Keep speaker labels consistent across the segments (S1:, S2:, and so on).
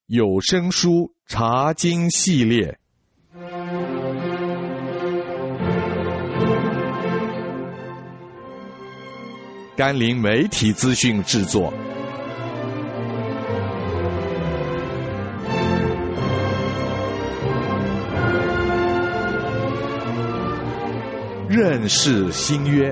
S1: 有声书查经系列，甘霖媒体资讯制作。认识新约。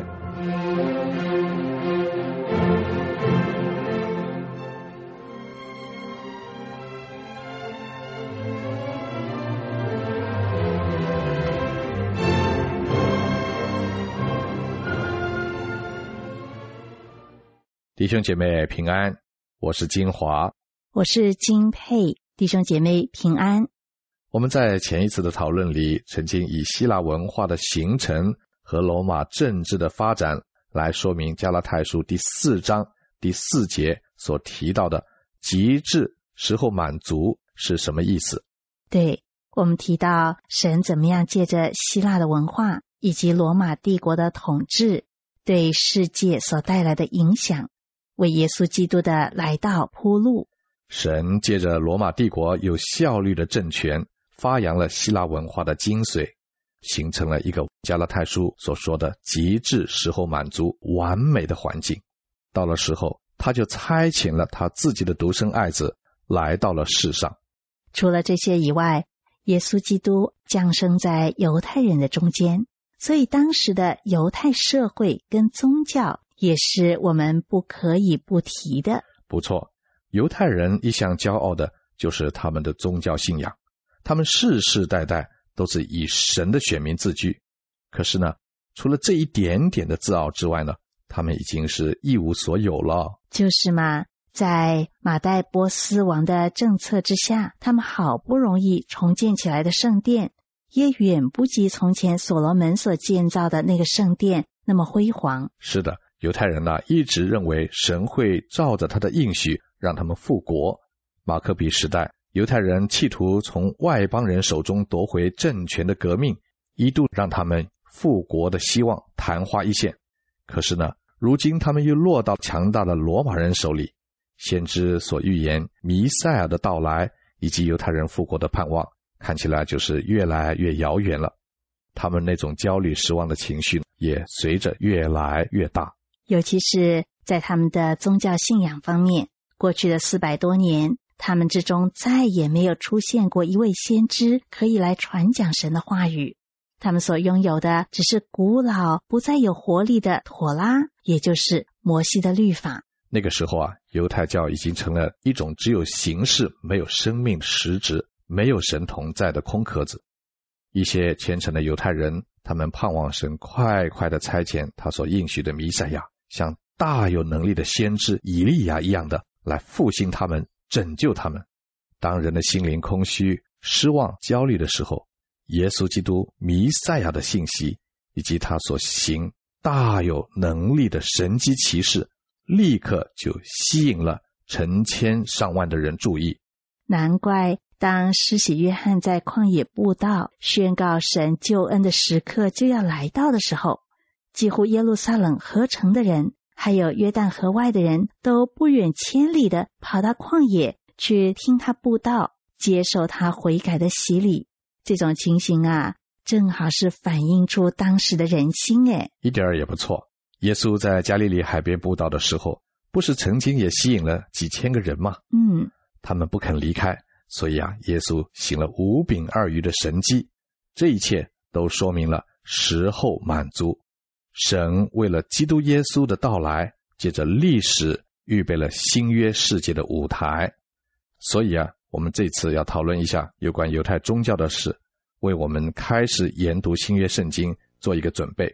S1: 弟兄姐妹平安，我是金华，
S2: 我是金佩。弟兄姐妹平安。
S1: 我们在前一次的讨论里，曾经以希腊文化的形成和罗马政治的发展来说明加拉太书第4章第4节所提到的极致时候满足是什么意思。
S2: 对，我们提到神怎么样借着希腊的文化以及罗马帝国的统治对世界所带来的影响，为耶稣基督的来到铺路。
S1: 神借着罗马帝国有效率的政权，发扬了希腊文化的精髓，形成了一个加拉太书所说的极致时候满足完美的环境。到了时候，他就差遣了他自己的独生爱子来到了世上。
S2: 除了这些以外，耶稣基督降生在犹太人的中间，所以当时的犹太社会跟宗教也是我们不可以不提的。
S1: 不错，犹太人一向骄傲的就是他们的宗教信仰，他们世世代代都是以神的选民自居。可是呢，除了这一点点的自傲之外呢，他们已经是一无所有了。
S2: 就是嘛，在马代波斯王的政策之下，他们好不容易重建起来的圣殿，也远不及从前所罗门所建造的那个圣殿那么辉煌。
S1: 是的，犹太人呢，一直认为神会照着他的应许让他们复国。马可比时代，犹太人企图从外邦人手中夺回政权的革命，一度让他们复国的希望昙花一现。可是呢，如今他们又落到强大的罗马人手里，先知所预言弥赛亚的到来以及犹太人复国的盼望，看起来就是越来越遥远了。他们那种焦虑失望的情绪也随着越来越大。
S2: 尤其是在他们的宗教信仰方面，过去的400多年，他们之中再也没有出现过一位先知可以来传讲神的话语。他们所拥有的只是古老不再有活力的妥拉，也就是摩西的律法。
S1: 那个时候啊，犹太教已经成了一种只有形式没有生命实质，没有神同在的空壳子。一些虔诚的犹太人，他们盼望神快快地差遣他所应许的弥赛亚，像大有能力的先知以利亚一样的来复兴他们，拯救他们。当人的心灵空虚、失望、焦虑的时候，耶稣基督弥赛亚的信息以及他所行大有能力的神迹奇事，立刻就吸引了成千上万的人注意。
S2: 难怪当施洗约翰在旷野布道宣告神救恩的时刻就要来到的时候，几乎耶路撒冷合城的人还有约旦河外的人都不远千里的跑到旷野去听他布道，接受他悔改的洗礼。这种情形啊，正好是反映出当时的人心。
S1: 一点儿也不错。耶稣在加利利海边布道的时候，不是曾经也吸引了几千个人吗？他们不肯离开，所以啊，耶稣行了5饼2鱼的神迹。这一切都说明了时候满足。神为了基督耶稣的到来，借着历史预备了新约世界的舞台。所以啊，我们这次要讨论一下有关犹太宗教的事，为我们开始研读新约圣经做一个准备。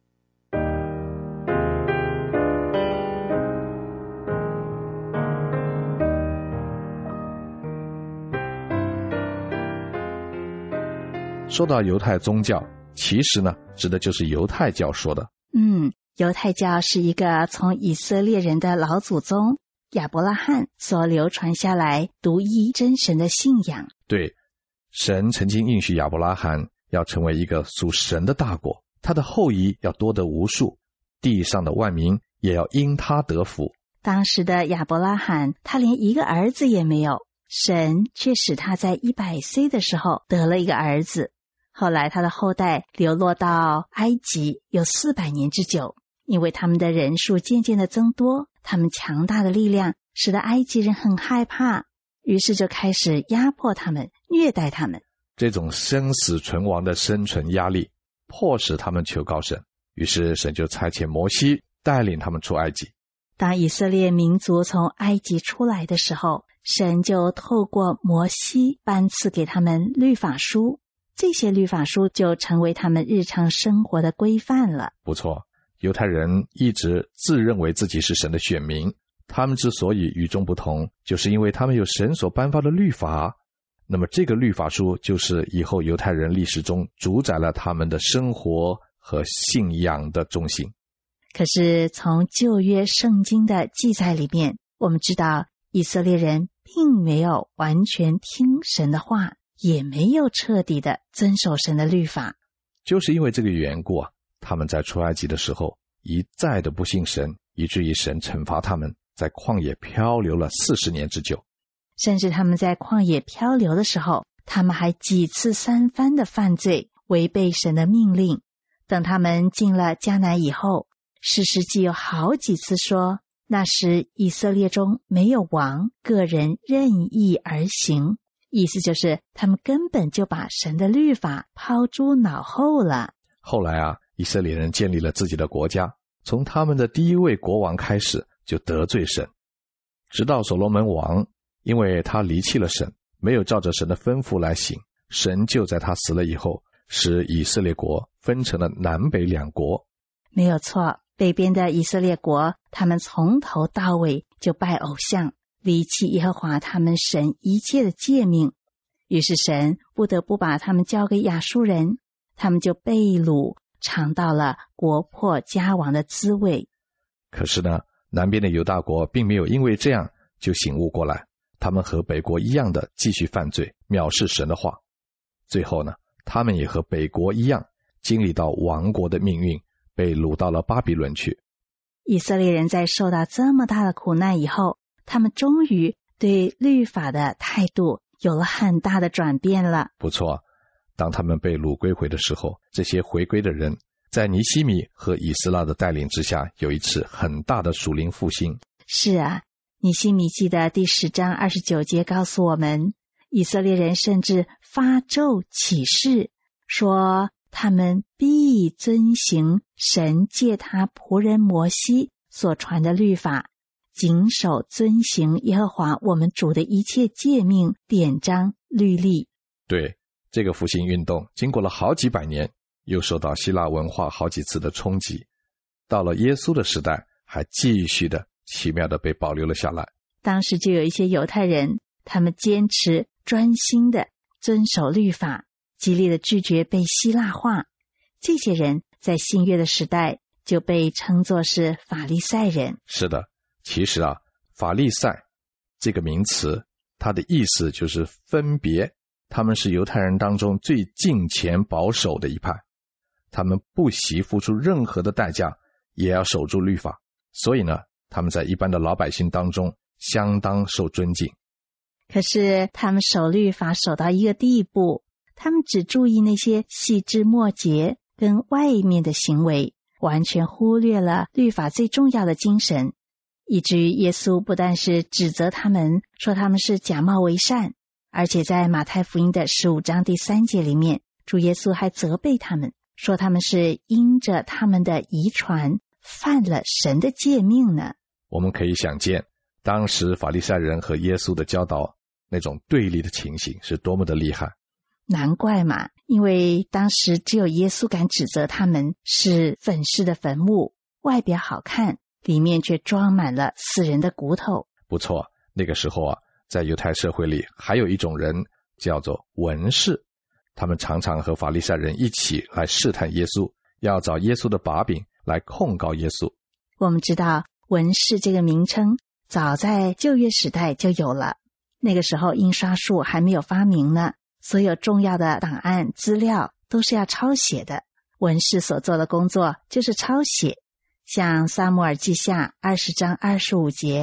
S1: 说到犹太宗教，其实呢，指的就是犹太教说的。
S2: 犹太教是一个从以色列人的老祖宗亚伯拉罕所流传下来独一真神的信仰。
S1: 对，神曾经应许亚伯拉罕要成为一个属神的大国，他的后裔要多得无数，地上的万民也要因他得福。
S2: 当时的亚伯拉罕，他连一个儿子也没有， 神却使他在100岁的时候得了一个儿子。后来他的后代流落到埃及有400年之久，因为他们的人数渐渐的增多，他们强大的力量使得埃及人很害怕，于是就开始压迫他们，虐待他们。
S1: 这种生死存亡的生存压力迫使他们求告神，于是神就差遣摩西带领他们出埃及。
S2: 当以色列民族从埃及出来的时候，神就透过摩西颁赐给他们律法书，这些律法书就成为他们日常生活的规范了。
S1: 不错，犹太人一直自认为自己是神的选民，他们之所以与众不同，就是因为他们有神所颁发的律法。那么这个律法书就是以后犹太人历史中主宰了他们的生活和信仰的中心。
S2: 可是从旧约圣经的记载里面，我们知道以色列人并没有完全听神的话，也没有彻底的遵守神的律法。
S1: 就是因为这个缘故啊，他们在出埃及的时候一再的不信神，以至于神惩罚他们，在旷野漂流了40年之久。
S2: 甚至他们在旷野漂流的时候，他们还几次3番的犯罪，违背神的命令。等他们进了迦南以后，士师记有好几次说，那时以色列中没有王，个人任意而行，意思就是他们根本就把神的律法抛诸脑后了。
S1: 后来啊，以色列人建立了自己的国家，从他们的第一位国王开始就得罪神，直到所罗门王，因为他离弃了神，没有照着神的吩咐来行，神就在他死了以后，使以色列国分成了南北2国。
S2: 没有错，北边的以色列国，他们从头到尾就拜偶像，离弃耶和华他们神一切的诫命，于是神不得不把他们交给亚述人，他们就被掳，尝到了国破家亡的滋味。
S1: 可是呢，南边的犹大国并没有因为这样就醒悟过来，他们和北国一样的继续犯罪，藐视神的话。最后呢，他们也和北国一样，经历到亡国的命运，被掳到了巴比伦去。
S2: 以色列人在受到这么大的苦难以后，他们终于对律法的态度有了很大的转变了。
S1: 不错，当他们被掳归回的时候，这些回归的人在尼希米和以斯拉的带领之下，有一次很大的属灵复兴。
S2: 是啊，尼希米记的第10章29节告诉我们，以色列人甚至发咒起誓，说他们必遵行神借他仆人摩西所传的律法，谨守遵行耶和华我们主的一切诫命、典章、律例。
S1: 对，这个复兴运动经过了好几百年，又受到希腊文化好几次的冲击，到了耶稣的时代，还继续的奇妙的被保留了下来。
S2: 当时就有一些犹太人，他们坚持专心的遵守律法，极力的拒绝被希腊化。这些人在新约的时代就被称作是法利赛人。
S1: 是的，其实啊，法利赛这个名词，它的意思就是分别，他们是犹太人当中最敬虔保守的一派，他们不惜付出任何的代价，也要守住律法，所以呢，他们在一般的老百姓当中相当受尊敬。
S2: 可是他们守律法守到一个地步，他们只注意那些细枝末节跟外面的行为，完全忽略了律法最重要的精神，以至于耶稣不但是指责他们，说他们是假冒为善，而且在马太福音的15章第3节里面，主耶稣还责备他们，说他们是因着他们的遗传犯了神的诫命呢。
S1: 我们可以想见，当时法利赛人和耶稣的教导那种对立的情形是多么的厉害。
S2: 难怪嘛，因为当时只有耶稣敢指责他们是粉饰的坟墓，外表好看，里面却装满了死人的骨头。
S1: 不错，那个时候啊，在犹太社会里还有一种人叫做文士，他们常常和法利赛人一起来试探耶稣，要找耶稣的把柄来控告耶稣。
S2: 我们知道文士这个名称早在旧约时代就有了，那个时候印刷术还没有发明呢，所有重要的档案资料都是要抄写的，文士所做的工作就是抄写。像撒母耳记下20章25节，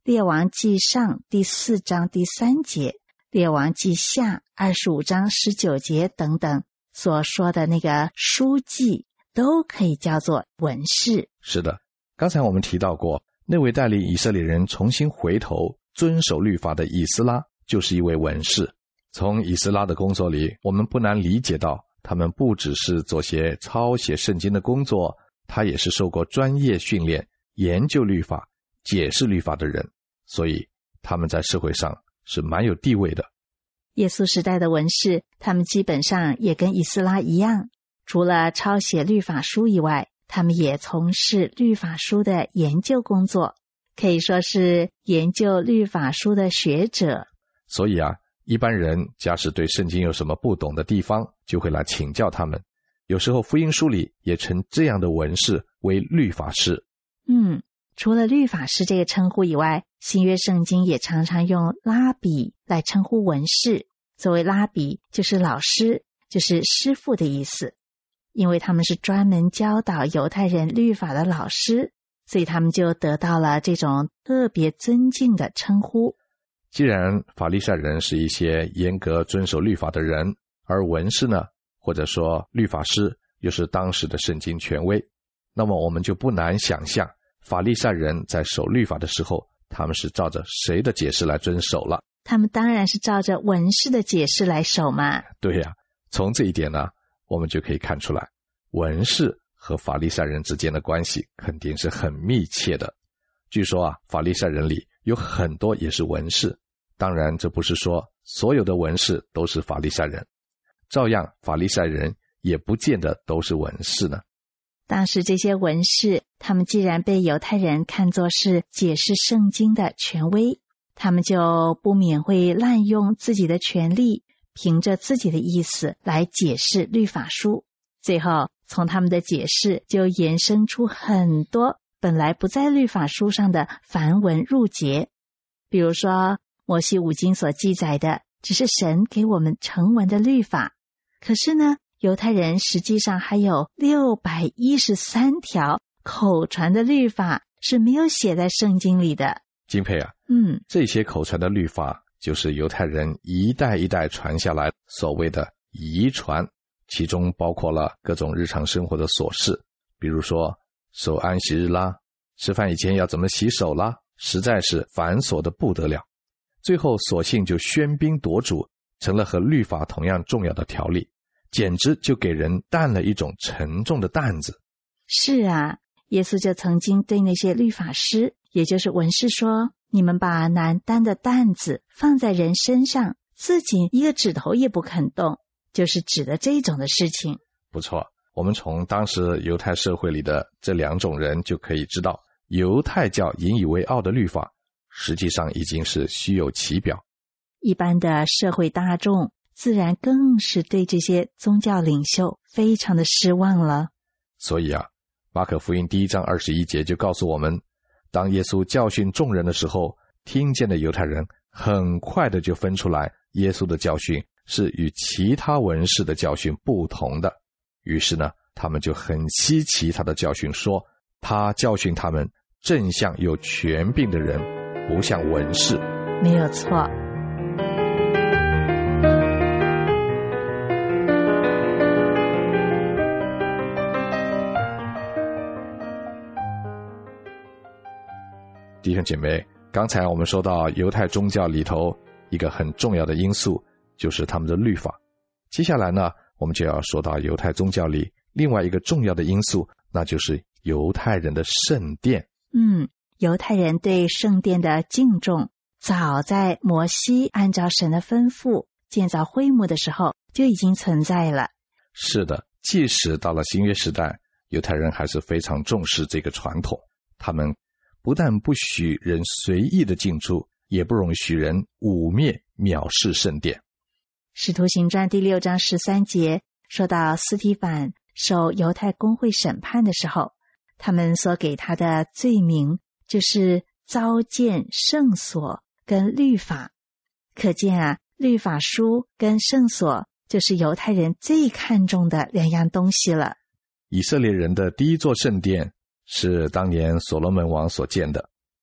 S2: 列王记上第4章第3节，列王记下25章19节等等所说的那个书记，都可以叫做文士。
S1: 是的，刚才我们提到过，那位带领以色列人重新回头遵守律法的以斯拉就是一位文士。从以斯拉的工作里，我们不难理解到，他们不只是做些抄写圣经的工作，他也是受过专业训练、研究律法、解释律法的人，所以他们在社会上是蛮有地位的。
S2: 耶稣时代的文士，他们基本上也跟以斯拉一样，除了抄写律法书以外，他们也从事律法书的研究工作，可以说是研究律法书的学者。
S1: 所以一般人假使对圣经有什么不懂的地方，就会来请教他们。有时候福音书里也称这样的文士为律法师。
S2: 除了律法师这个称呼以外，新约圣经也常常用拉比来称呼文士。所谓拉比就是老师，就是师傅的意思。因为他们是专门教导犹太人律法的老师，所以他们就得到了这种特别尊敬的称呼。
S1: 既然法利赛人是一些严格遵守律法的人，而文士呢，或者说律法师又是当时的圣经权威，那么我们就不难想象，法利赛人在守律法的时候，他们是照着谁的解释来遵守了？
S2: 他们当然是照着文士的解释来守嘛。
S1: 对呀，从这一点呢，我们就可以看出来，文士和法利赛人之间的关系肯定是很密切的。据说法利赛人里有很多也是文士，当然这不是说所有的文士都是法利赛人，照样法利赛人也不见得都是文士呢。
S2: 当时这些文士，他们既然被犹太人看作是解释圣经的权威，他们就不免会滥用自己的权利，凭着自己的意思来解释律法书。最后从他们的解释就衍生出很多本来不在律法书上的繁文缛节。比如说摩西五经所记载的只是神给我们成文的律法，可是呢，犹太人实际上还有613条口传的律法是没有写在圣经里的。
S1: 金佩这些口传的律法就是犹太人一代一代传下来所谓的遗传，其中包括了各种日常生活的琐事，比如说守安息日啦，吃饭以前要怎么洗手啦，实在是繁琐的不得了。最后索性就喧宾夺主，成了和律法同样重要的条例，简直就给人担了一种沉重的担子。
S2: 是啊，耶稣就曾经对那些律法师，也就是文士说，你们把难担的担子放在人身上，自己一个指头也不肯动，就是指的这种的事情。
S1: 不错，我们从当时犹太社会里的这两种人就可以知道，犹太教引以为傲的律法实际上已经是虚有其表。
S2: 一般的社会大众自然更是对这些宗教领袖非常的失望了。
S1: 所以马可福音1章21节就告诉我们，当耶稣教训众人的时候，听见的犹太人很快的就分出来耶稣的教训是与其他文士的教训不同的。于是呢，他们就很稀奇他的教训，说他教训他们正像有权柄的人，不像文士。
S2: 没有错。
S1: 弟兄姐妹，刚才我们说到犹太宗教里头一个很重要的因素就是他们的律法，接下来呢，我们就要说到犹太宗教里另外一个重要的因素，那就是犹太人的圣殿。
S2: 犹太人对圣殿的敬重，早在摩西按照神的吩咐建造会幕的时候就已经存在了。
S1: 是的，即使到了新约时代，犹太人还是非常重视这个传统，他们不但不许人随意的进出，也不容许人污蔑藐视圣殿。
S2: 使徒行传第6章13节说到斯提反受犹太公会审判的时候，他们所给他的罪名就是糟践圣所跟律法。可见律法书跟圣所就是犹太人最看重的两样东西了。
S1: 以色列人的第一座圣殿是当年所罗门王所建的，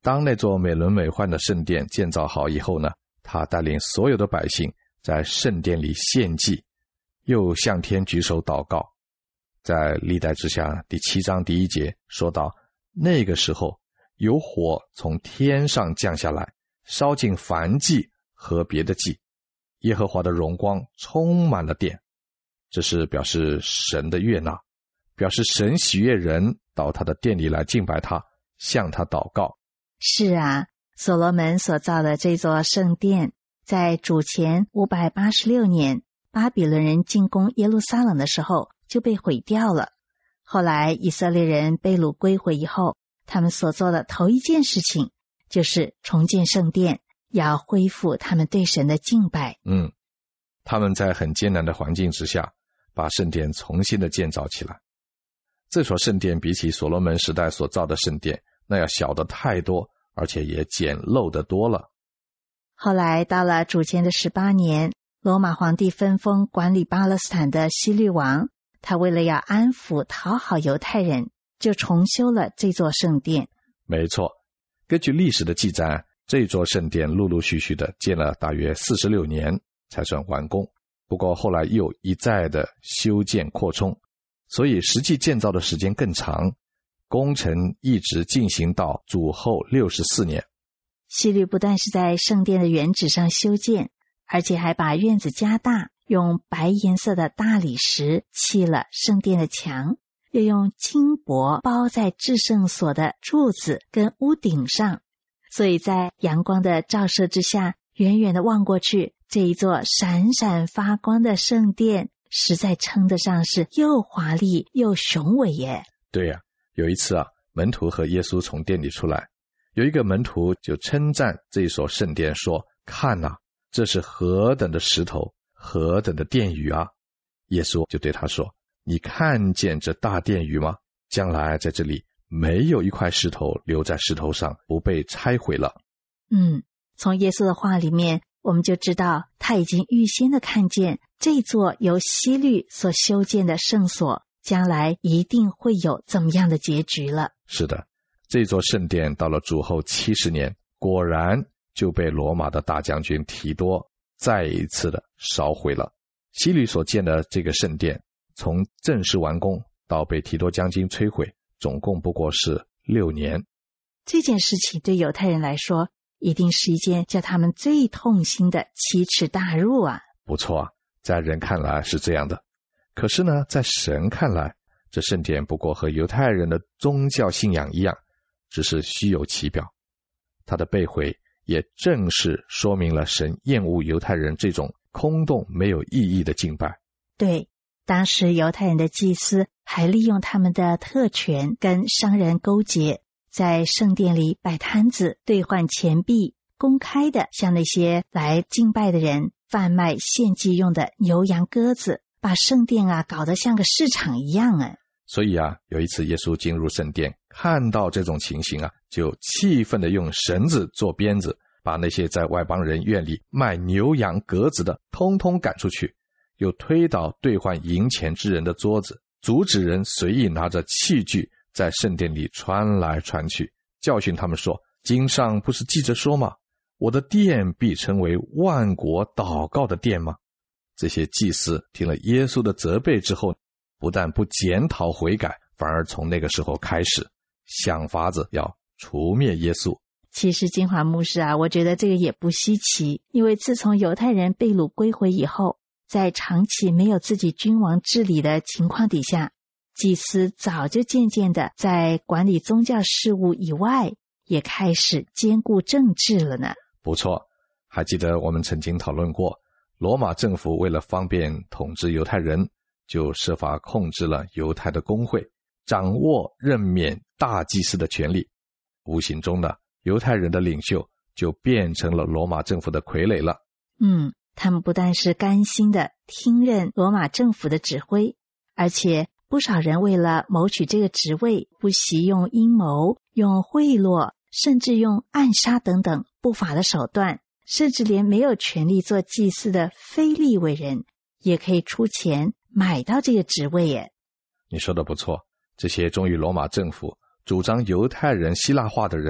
S1: 当那座美轮美奂的圣殿建造好以后呢，他带领所有的百姓在圣殿里献祭，又向天举手祷告。在历代志下第7章第1节说到，那个时候有火从天上降下来，烧尽燔祭和别的祭，耶和华的荣光充满了殿。这是表示神的悦纳，表示神喜悦人到他的殿里来敬拜他，向他祷告。
S2: 是啊，所罗门所造的这座圣殿，在主前586年巴比伦人进攻耶路撒冷的时候就被毁掉了。后来以色列人被掳归回以后，他们所做的头一件事情就是重建圣殿，要恢复他们对神的敬拜。
S1: 他们在很艰难的环境之下把圣殿重新的建造起来。这所圣殿比起所罗门时代所造的圣殿那要小得太多，而且也简陋得多了。
S2: 后来到了主前的18年，罗马皇帝分封管理巴勒斯坦的希律王，他为了要安抚讨好犹太人，就重修了这座圣殿。
S1: 没错，根据历史的记载，这座圣殿陆陆续续的建了大约46年才算完工，不过后来又一再的修建扩充，所以实际建造的时间更长，工程一直进行到主后64年。
S2: 希律不但是在圣殿的原址上修建，而且还把院子加大，用白颜色的大理石砌了圣殿的墙，又用金箔包在至圣所的柱子跟屋顶上，所以在阳光的照射之下，远远的望过去，这一座闪闪发光的圣殿实在称得上是又华丽又雄伟耶。
S1: 对呀，有一次门徒和耶稣从殿里出来，有一个门徒就称赞这一所圣殿说，看这是何等的石头，何等的殿宇啊！耶稣就对他说，你看见这大殿宇吗？将来在这里没有一块石头留在石头上不被拆毁了。
S2: 从耶稣的话里面，我们就知道他已经预先的看见这座由希律所修建的圣所将来一定会有怎么样的结局了。
S1: 是的，这座圣殿到了主后70年，果然就被罗马的大将军提多再一次的烧毁了。希律所建的这个圣殿，从正式完工到被提多将军摧毁，总共不过是6年。
S2: 这件事情对犹太人来说，一定是一件叫他们最痛心的奇耻大辱啊！
S1: 不错在人看来是这样的，可是呢，在神看来，这圣殿不过和犹太人的宗教信仰一样，只是虚有其表。它的被毁也正是说明了神厌恶犹太人这种空洞没有意义的敬拜。
S2: 对，当时犹太人的祭司还利用他们的特权跟商人勾结，在圣殿里摆摊子兑换钱币，公开的向那些来敬拜的人贩卖献祭用的牛羊鸽子，把圣殿搞得像个市场一样
S1: 所以有一次耶稣进入圣殿，看到这种情形就气愤地用绳子做鞭子，把那些在外邦人院里卖牛羊鸽子的通通赶出去，又推倒兑换银钱之人的桌子，阻止人随意拿着器具在圣殿里穿来穿去，教训他们说，经上不是记着说吗？我的殿必成为万国祷告的殿吗？这些祭司听了耶稣的责备之后，不但不检讨悔改，反而从那个时候开始想法子要除灭耶稣。
S2: 其实金华牧师我觉得这个也不稀奇，因为自从犹太人被掳归回以后，在长期没有自己君王治理的情况底下，祭司早就渐渐的在管理宗教事务以外，也开始兼顾政治了呢。
S1: 不错，还记得我们曾经讨论过，罗马政府为了方便统治犹太人，就设法控制了犹太的公会，掌握任免大祭司的权利。无形中呢，犹太人的领袖就变成了罗马政府的傀儡了。
S2: 他们不但是甘心的听任罗马政府的指挥，而且不少人为了谋取这个职位，不惜用阴谋、用贿赂，甚至用暗杀等等不法的手段，甚至连没有权利做祭司的非利未人也可以出钱买到这个职位耶。
S1: 你说的不错，这些忠于罗马政府、主张犹太人希腊化的人，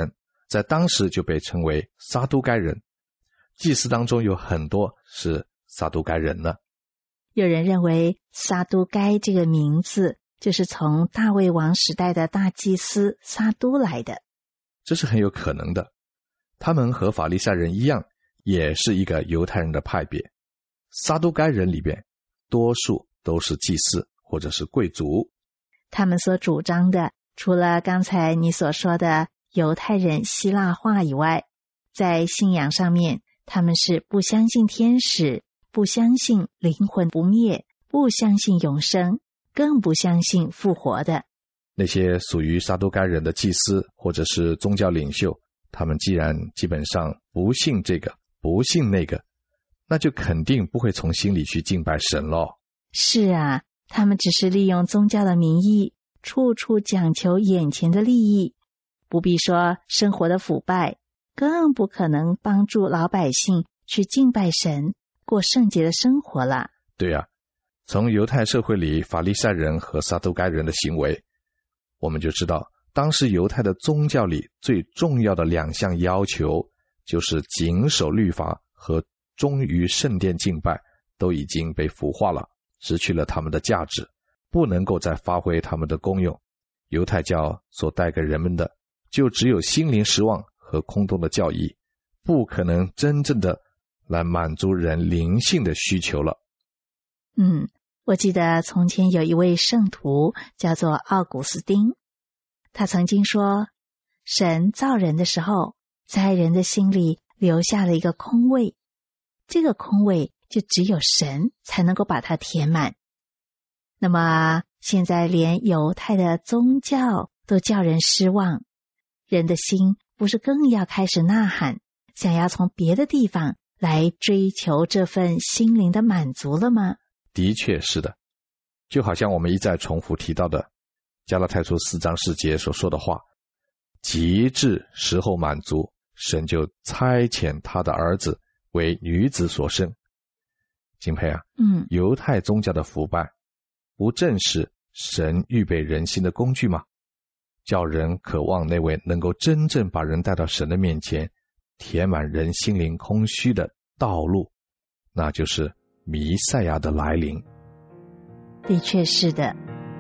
S1: 在当时就被称为撒都该人。祭司当中有很多是撒都该人呢。
S2: 有人认为撒都该这个名字就是从大卫王时代的大祭司撒都来的。
S1: 这是很有可能的。他们和法利赛人一样，也是一个犹太人的派别。撒都该人里边多数都是祭司或者是贵族。
S2: 他们所主张的除了刚才你所说的犹太人希腊化以外，在信仰上面他们是不相信天使，不相信灵魂不灭，不相信永生，更不相信复活的。
S1: 那些属于撒都该人的祭司或者是宗教领袖，他们既然基本上不信这个不信那个，那就肯定不会从心里去敬拜神咯。
S2: 是啊，他们只是利用宗教的名义，处处讲求眼前的利益，不必说生活的腐败，更不可能帮助老百姓去敬拜神，过圣洁的生活了。
S1: 对啊，从犹太社会里法利赛人和撒都该人的行为，我们就知道当时犹太的宗教里最重要的2项要求，就是谨守律法和忠于圣殿敬拜都已经被腐化了，失去了他们的价值，不能够再发挥他们的功用。犹太教所带给人们的就只有心灵失望和空洞的教义，不可能真正的来满足人灵性的需求了。
S2: 我记得从前有一位圣徒叫做奥古斯丁，他曾经说，神造人的时候，在人的心里留下了一个空位，这个空位就只有神才能够把它填满。那么现在连犹太的宗教都叫人失望，人的心不是更要开始呐喊，想要从别的地方来追求这份心灵的满足了吗？
S1: 的确是的，就好像我们一再重复提到的加拉太书4章4节所说的话，及至时候满足，神就差遣他的儿子为女子所生。敬佩啊，犹太宗教的腐败不正是神预备人心的工具吗？叫人渴望那位能够真正把人带到神的面前，填满人心灵空虚的道路，那就是弥赛亚的来临。
S2: 的确是的。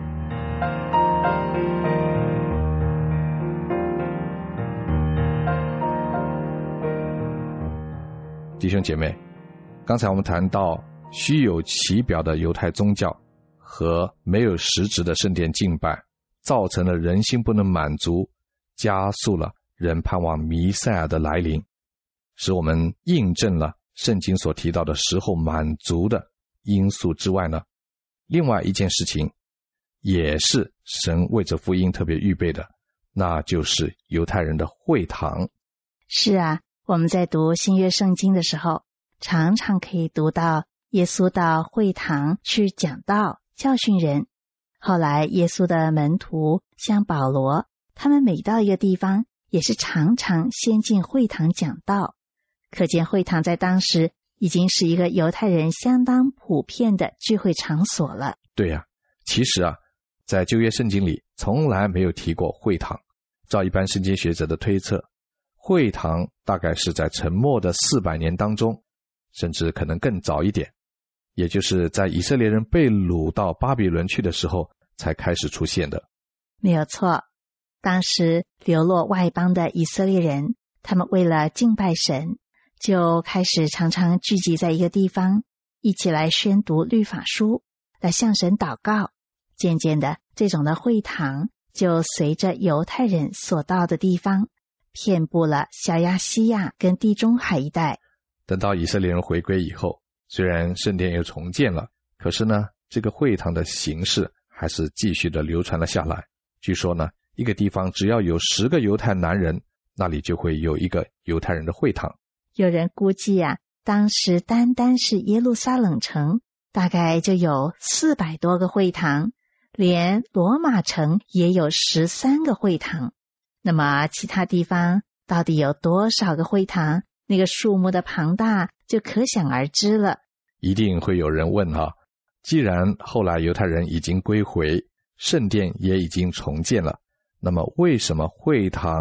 S1: 弟兄姐妹，刚才我们谈到虚有其表的犹太宗教和没有实质的圣殿敬拜，造成了人心不能满足，加速了人盼望弥赛亚的来临，使我们印证了圣经所提到的时候满足的因素之外呢，另外一件事情也是神为这福音特别预备的，那就是犹太人的会堂。
S2: 是啊，我们在读新约圣经的时候，常常可以读到耶稣到会堂去讲道教训人。后来耶稣的门徒像保罗，他们每到一个地方也是常常先进会堂讲道，可见会堂在当时已经是一个犹太人相当普遍的聚会场所了。
S1: 对啊，其实啊，在旧约圣经里从来没有提过会堂。照一般圣经学者的推测，会堂大概是在沉默的400年当中，甚至可能更早一点，也就是在以色列人被掳到巴比伦去的时候才开始出现的。
S2: 没有错，当时流落外邦的以色列人，他们为了敬拜神，就开始常常聚集在一个地方，一起来宣读律法书，来向神祷告。渐渐的，这种的会堂就随着犹太人所到的地方，遍布了小亚细亚跟地中海一带。
S1: 等到以色列人回归以后，虽然圣殿又重建了，可是呢，这个会堂的形式还是继续的流传了下来。据说呢，一个地方只要有10个犹太男人，那里就会有一个犹太人的会堂。
S2: 有人估计啊，当时单单是耶路撒冷城大概就有400多个会堂，连罗马城也有13个会堂。那么其他地方到底有多少个会堂？那个数目的庞大就可想而知了。
S1: 一定会有人问啊，既然后来犹太人已经归回，圣殿也已经重建了，那么为什么会堂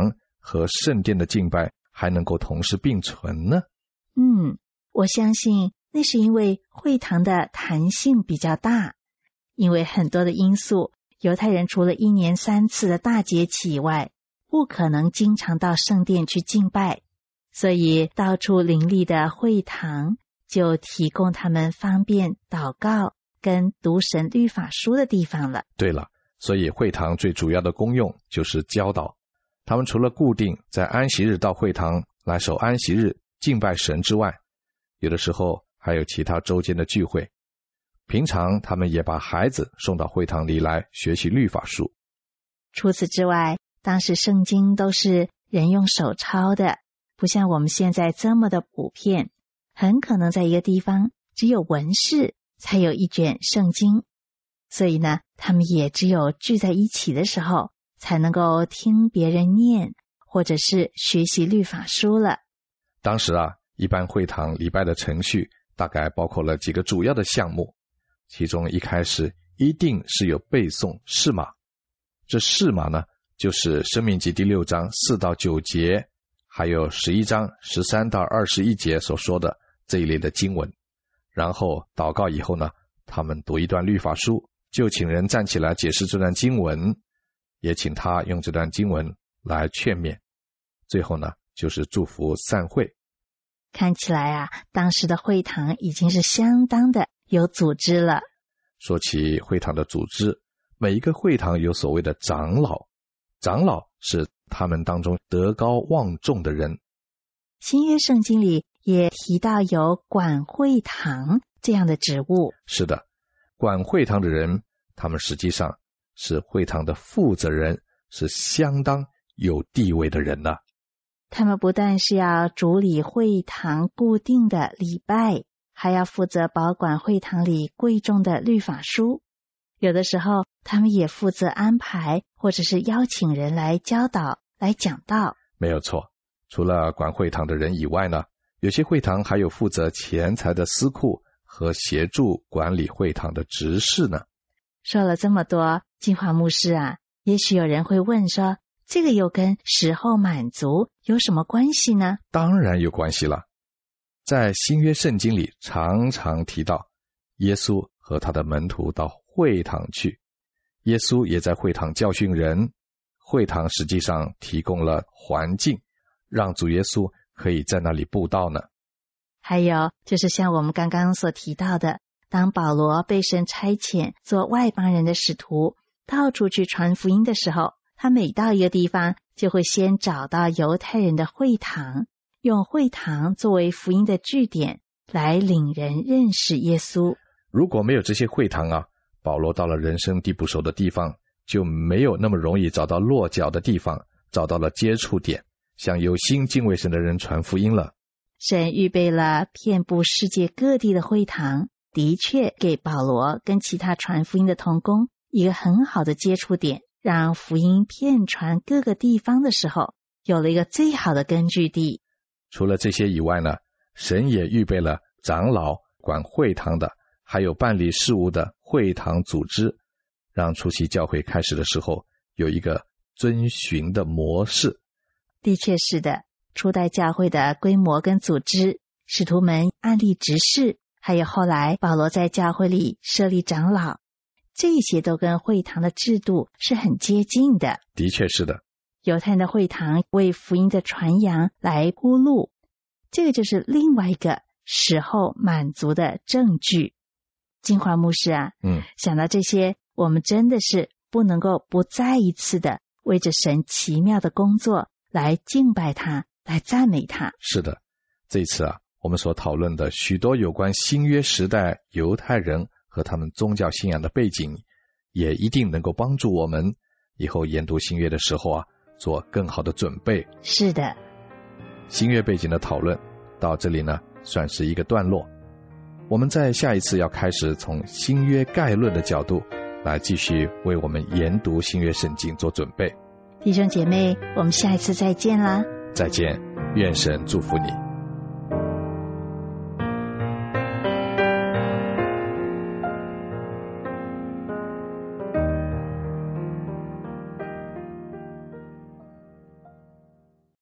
S1: 和圣殿的敬拜还能够同时并存呢？
S2: 我相信那是因为会堂的弹性比较大，因为很多的因素，犹太人除了1年3次的大节期以外，不可能经常到圣殿去敬拜，所以到处林立的会堂就提供他们方便祷告跟读神律法书的地方了。
S1: 对了，所以会堂最主要的功用就是教导。他们除了固定在安息日到会堂来守安息日敬拜神之外，有的时候还有其他周间的聚会。平常他们也把孩子送到会堂里来学习律法书。
S2: 除此之外，当时圣经都是人用手抄的，不像我们现在这么的普遍，很可能在一个地方只有文士才有一卷圣经，所以呢，他们也只有聚在一起的时候才能够听别人念，或者是学习律法书了。
S1: 当时一般会堂礼拜的程序大概包括了几个主要的项目，其中一开始一定是有背诵释码。这释码呢，就是申命记第6章4到9节，还有11章13到21节所说的这一类的经文。然后祷告以后呢，他们读一段律法书，就请人站起来解释这段经文，也请他用这段经文来劝勉。最后呢，就是祝福散会。
S2: 看起来当时的会堂已经是相当的有组织了。
S1: 说起会堂的组织，每一个会堂有所谓的长老，长老是他们当中德高望重的人。
S2: 新约圣经里也提到有管会堂这样的职务。
S1: 是的，管会堂的人，他们实际上是会堂的负责人，是相当有地位的人了。
S2: 他们不但是要主理会堂固定的礼拜，还要负责保管会堂里贵重的律法书。有的时候他们也负责安排或者是邀请人来教导来讲道。
S1: 没有错，除了管会堂的人以外呢，有些会堂还有负责钱财的司库和协助管理会堂的执事呢。
S2: 说了这么多，金华牧师也许有人会问说，这个又跟时候满足有什么关系呢？
S1: 当然有关系了。在新约圣经里常常提到耶稣和他的门徒到会堂去，耶稣也在会堂教训人，会堂实际上提供了环境，让主耶稣可以在那里布道呢。
S2: 还有就是像我们刚刚所提到的，当保罗被神差遣做外邦人的使徒，到处去传福音的时候，他每到一个地方就会先找到犹太人的会堂，用会堂作为福音的据点，来领人认识耶稣。
S1: 如果没有这些会堂保罗到了人生地不熟的地方，就没有那么容易找到落脚的地方，找到了接触点，向有心敬畏神的人传福音了。
S2: 神预备了遍布世界各地的会堂，的确给保罗跟其他传福音的同工一个很好的接触点，让福音遍传各个地方的时候，有了一个最好的根据地。
S1: 除了这些以外呢，神也预备了长老、管会堂的，还有办理事务的会堂组织，让初期教会开始的时候有一个遵循的模式。
S2: 的确是的，初代教会的规模跟组织，使徒们按立执事，还有后来保罗在教会里设立长老，这些都跟会堂的制度是很接近的。
S1: 的确是的，
S2: 犹太人的会堂为福音的传扬来铺路，这个就是另外一个时候满足的证据。金华牧师想到这些，我们真的是不能够不再一次的为着神奇妙的工作来敬拜他，来赞美他。
S1: 是的，这一次我们所讨论的许多有关新约时代犹太人和他们宗教信仰的背景，也一定能够帮助我们以后研读新约的时候做更好的准备。
S2: 是的，
S1: 新约背景的讨论到这里呢，算是一个段落。我们在下一次要开始从新约概论的角度来继续为我们研读新约圣经做准备。
S2: 弟兄姐妹，我们下一次再见啦！
S1: 再见，愿神祝福你。